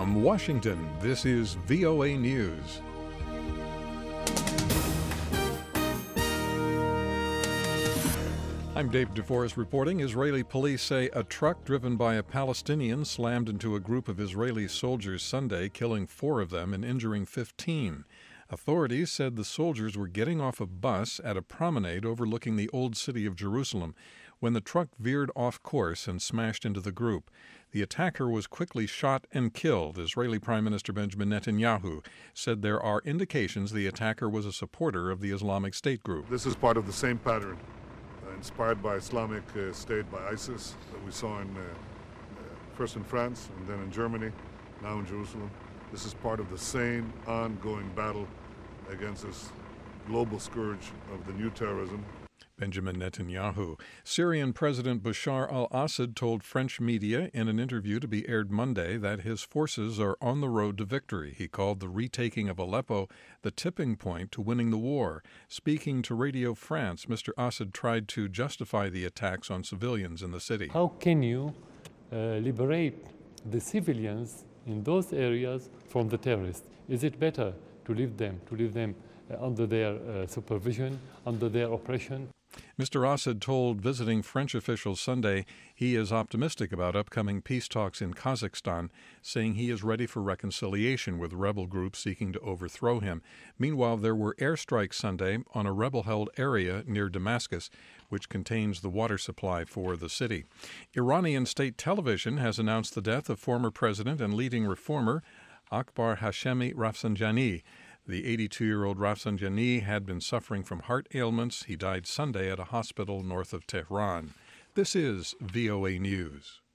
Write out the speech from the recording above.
From Washington, this is VOA News. I'm Dave DeForest reporting. Israeli police say a truck driven by a Palestinian slammed into a group of Israeli soldiers Sunday, killing 4 of them and injuring 15. Authorities said the soldiers were getting off a bus at a promenade overlooking the Old City of Jerusalem when the truck veered off course and smashed into the group. The attacker was quickly shot and killed. Israeli Prime Minister Benjamin Netanyahu said there are indications the attacker was a supporter of the Islamic State group. This is part of the same pattern inspired by Islamic State, by ISIS, that we saw first in France and then in Germany, now in Jerusalem. This is part of the same ongoing battle against this global scourge of the new terrorism. Benjamin Netanyahu. Syrian President Bashar al-Assad told French media in an interview to be aired Monday that his forces are on the road to victory. He called the retaking of Aleppo the tipping point to winning the war. Speaking to Radio France, Mr. Assad tried to justify the attacks on civilians in the city. How can you liberate the civilians in those areas from the terrorists? Is it better to leave them under their supervision, under their oppression? Mr. Assad told visiting French officials Sunday he is optimistic about upcoming peace talks in Kazakhstan, saying he is ready for reconciliation with rebel groups seeking to overthrow him. Meanwhile, there were airstrikes Sunday on a rebel-held area near Damascus, which contains the water supply for the city. Iranian state television has announced the death of former president and leading reformer Akbar Hashemi Rafsanjani. The 82-year-old Rafsanjani had been suffering from heart ailments. He died Sunday at a hospital north of Tehran. This is VOA News.